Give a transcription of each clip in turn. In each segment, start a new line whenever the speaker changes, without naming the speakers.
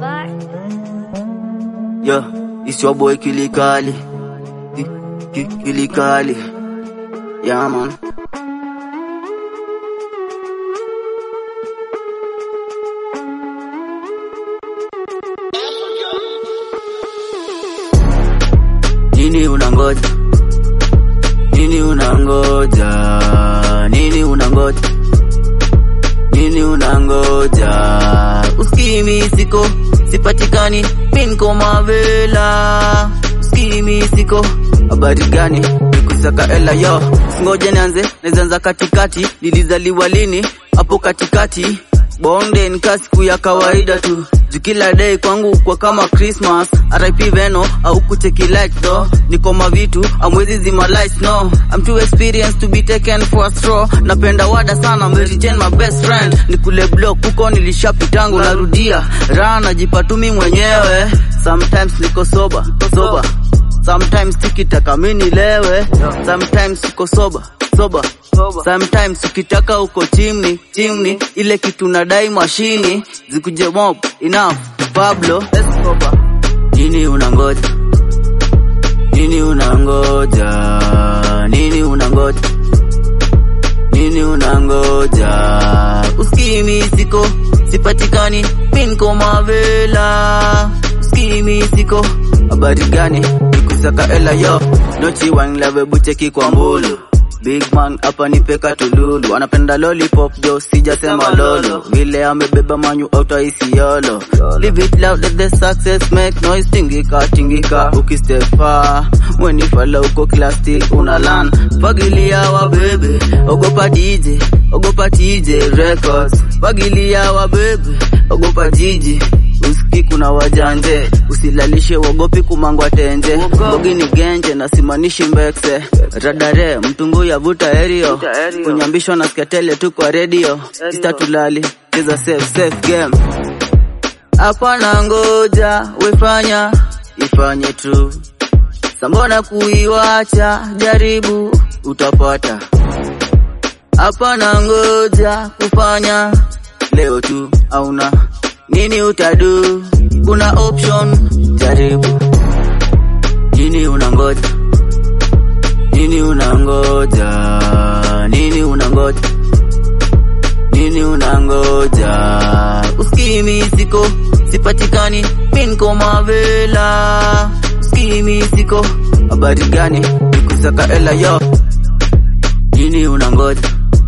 Yeah, it's your boy Kilikali. Kilikali. Yeah, man. Nini unangoja? Nini unangoja? Nini unangoja? Nini unangoja? Usikimi siko, sipatikani, pinko mavela. Usikimi siko, habari gani? Nikusaka ela yo. Ngoja nianze, nezanza katikati. Nilizaliwa lini? Hapo katikati. Bonde nika siku ya kawaida tu. Jukila day kwangu kwa kama Christmas. RIP Veno au kucheki light though. Niko mavitu amwezi zima lights no. I'm too experienced to be taken for a straw. Napenda wada sana Mary Jane my best friend. Nikule block huko nilishapitangu narudia. Raha najipatumi mwenyewe. Sometimes niko sober. Sometimes tikitaka mini lewe. Sometimes niko sober. Sometimes ukitaka uko chimney ile kitu nadai mashini zikuje mob enough Pablo Escobar. Nini unangoja? Nini unangoja? Nini unangoja? Nini unangoja? Usikimi siko, sipatikani, pinko mavela. Usikimi siko, habari gani? Nikusaka ela yo. Nochi wang lave bucheki kwa mbulu. Big man hapa nipeka tululu. Anapenda lollipop jo sijasema lolo. Vile amebeba manyu auta isiolo. Live it loud let the success make noise. Tingika ukistep far. Mweni fala uko class still unalan. Fagilia wa bebe ogopa DJ records. Fagilia wa bebe ogopa DJ. Usiki kuna wajanje, usilalishe wagopi kumangwa tenje. Bogi ni genje na simanishi mbekse. Radare mtungu ya vuta aereo. Kunyambishwa na sketele tu kwa radio. Sita tulali, cheza safe game. Hapa na ngoja, wefanya, ifanye true. Sambona kuiwacha, jaribu, utapata. Hapa na ngoja, kufanya, leo tu, auna. Nini utadu? Kuna option, jaribu. Nini unangoja? Nini unangoja? Nini unangoja? Nini unangoja? Usikimi siko, sipatikani, pinko mavela. Usikimi siko, habari gani? Nikusaka ela yo. Nini unangoja?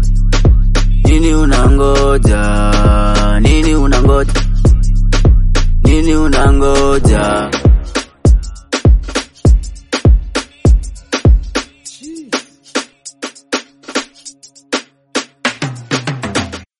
Nini unangoja? Nini unangoja? Nini unangoja?